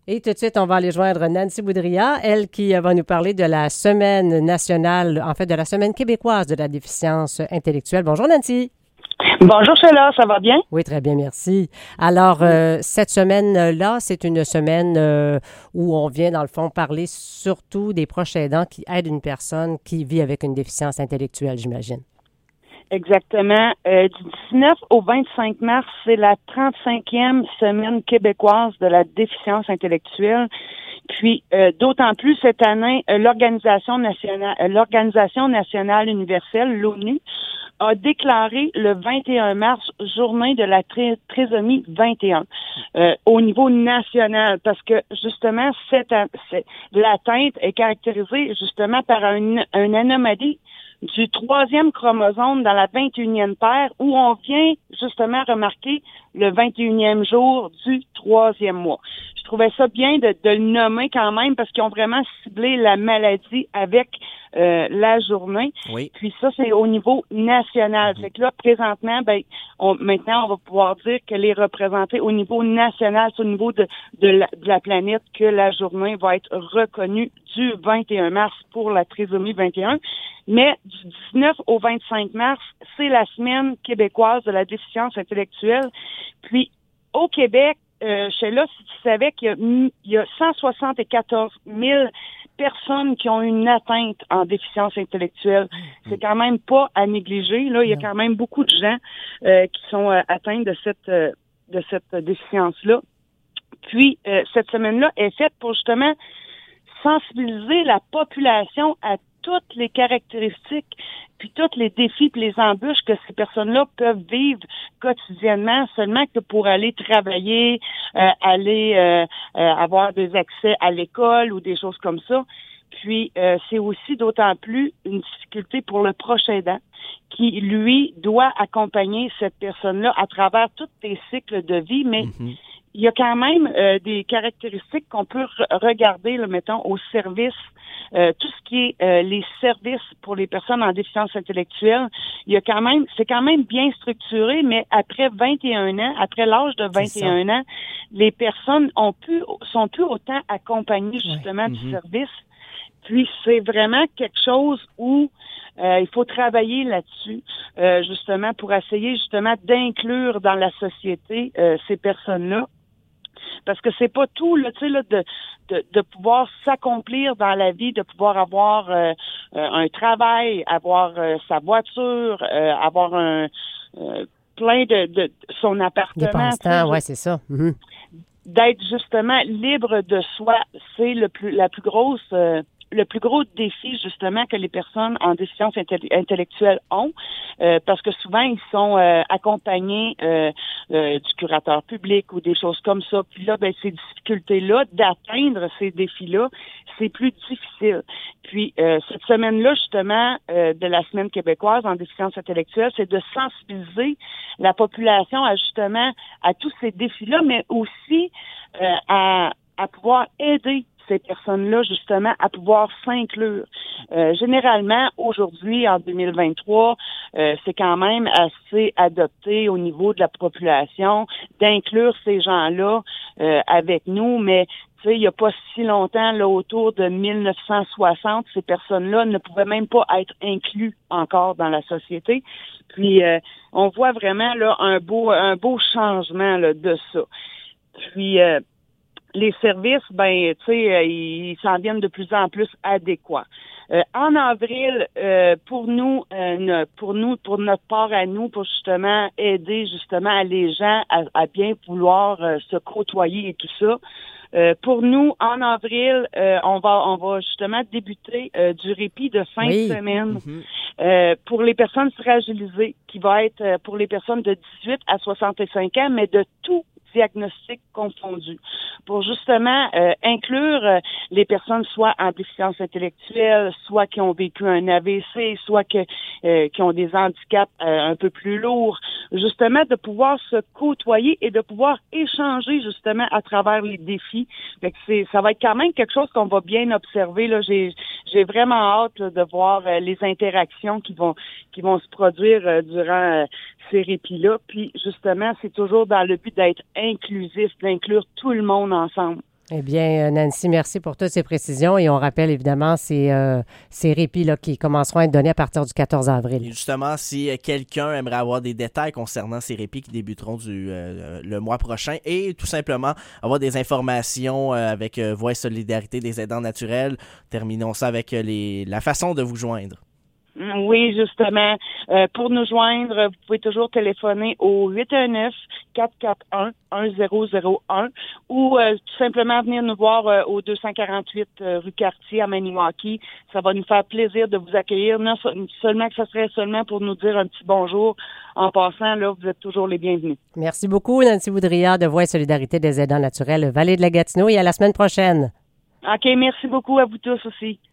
Et tout de suite, on va aller joindre Nancy Boudria, elle qui va nous parler de la semaine nationale, en fait, de la semaine québécoise de la déficience intellectuelle. Bonjour Nancy. Bonjour Sheila, ça va bien? Oui, très bien, merci. Alors, cette semaine-là, c'est une semaine où on vient, dans le fond, parler surtout des proches aidants qui aident une personne qui vit avec une déficience intellectuelle, j'imagine. Exactement. Du 19 au 25 mars, c'est la 35e semaine québécoise de la déficience intellectuelle. Puis, d'autant plus cette année, l'Organisation nationale universelle, l'ONU, a déclaré le 21 mars journée de la trisomie 21 au niveau national parce que justement l'atteinte est caractérisée justement par une anomalie du 3e chromosome dans la 21e paire où on vient justement remarquer le 21e jour du 3e mois. Je trouvais ça bien de le nommer quand même parce qu'ils ont vraiment ciblé la maladie avec la journée. Oui. Puis ça, c'est au niveau national. Fait que là, présentement, maintenant, on va pouvoir dire qu'elle est représentée au niveau national, c'est au niveau de la planète que la journée va être reconnue du 21 mars pour la trisomie 21. Mais du 19 au 25 mars, c'est la semaine québécoise de la déficience intellectuelle. Puis, au Québec, Sheila, si tu savais qu'il y a 174 000 personnes qui ont une atteinte en déficience intellectuelle. C'est quand même pas à négliger. Là, il y a quand même beaucoup de gens qui sont atteints de cette déficience-là. Puis, cette semaine-là est faite pour justement sensibiliser la population à toutes les caractéristiques, puis tous les défis, puis les embûches que ces personnes-là peuvent vivre quotidiennement, seulement que pour aller travailler, aller avoir des accès à l'école ou des choses comme ça. Puis, c'est aussi d'autant plus une difficulté pour le proche aidant qui, lui, doit accompagner cette personne-là à travers tous les cycles de vie, mais il y a quand même des caractéristiques qu'on peut regarder, là, mettons, au service, tout ce qui est les services pour les personnes en déficience intellectuelle. C'est quand même bien structuré, mais après 21 ans, après l'âge de 21 ans, les personnes sont plus autant accompagnées justement du service. Puis c'est vraiment quelque chose où il faut travailler là-dessus, justement, pour essayer justement d'inclure dans la société ces personnes-là. Parce que c'est pas tout, là, tu sais, là, de pouvoir s'accomplir dans la vie, de pouvoir avoir un travail, avoir sa voiture, avoir un plein de son appartement. Des passe-temps, ouais, c'est ça. D'être justement libre de soi, c'est le plus gros défi, justement, que les personnes en déficience intellectuelle ont, parce que souvent, ils sont accompagnés du curateur public ou des choses comme ça. Puis là, ces difficultés-là, d'atteindre ces défis-là, c'est plus difficile. Puis, cette semaine-là, justement, de la Semaine québécoise en déficience intellectuelle, c'est de sensibiliser la population justement, à tous ces défis-là, mais aussi à pouvoir aider ces personnes-là, justement, à pouvoir s'inclure. Généralement, aujourd'hui, en 2023, c'est quand même assez adopté au niveau de la population d'inclure ces gens-là avec nous, mais tu sais, il n'y a pas si longtemps, là, autour de 1960, ces personnes-là ne pouvaient même pas être inclus encore dans la société. Puis, on voit vraiment là un beau changement là, de ça. Puis, les services, tu sais, ils s'en viennent de plus en plus adéquats. En avril, pour notre part à nous, pour justement aider justement les gens à bien vouloir se côtoyer et tout ça. Pour nous, en avril, on va justement débuter du répit de fin de semaine pour les personnes fragilisées, qui va être pour les personnes de 18 à 65 ans, mais de tout diagnostic confondu, pour justement inclure les personnes soit en déficience intellectuelle, soit qui ont vécu un AVC, soit qui ont des handicaps un peu plus lourds, justement de pouvoir se côtoyer et de pouvoir échanger justement à travers les défis. Fait que ça va être quand même quelque chose qu'on va bien observer. Là, j'ai vraiment hâte là, de voir les interactions qui vont se produire durant ces répits-là. Puis justement, c'est toujours dans le but d'être inclusif, d'inclure tout le monde ensemble. Eh bien, Nancy, merci pour toutes ces précisions et on rappelle évidemment ces répits là, qui commenceront à être donnés à partir du 14 avril. Et justement, si quelqu'un aimerait avoir des détails concernant ces répits qui débuteront le mois prochain et tout simplement avoir des informations avec Voix et Solidarité des aidants naturels, terminons ça avec la façon de vous joindre. Oui, justement. Pour nous joindre, vous pouvez toujours téléphoner au 819-441-1001 ou tout simplement venir nous voir au 248 rue Cartier à Maniwaki. Ça va nous faire plaisir de vous accueillir. Non seulement que ce serait seulement pour nous dire un petit bonjour. En passant, là, vous êtes toujours les bienvenus. Merci beaucoup, Nancy Boudria de Voix et Solidarité des aidants naturels Vallée de la Gatineau et à la semaine prochaine. OK, merci beaucoup à vous tous aussi.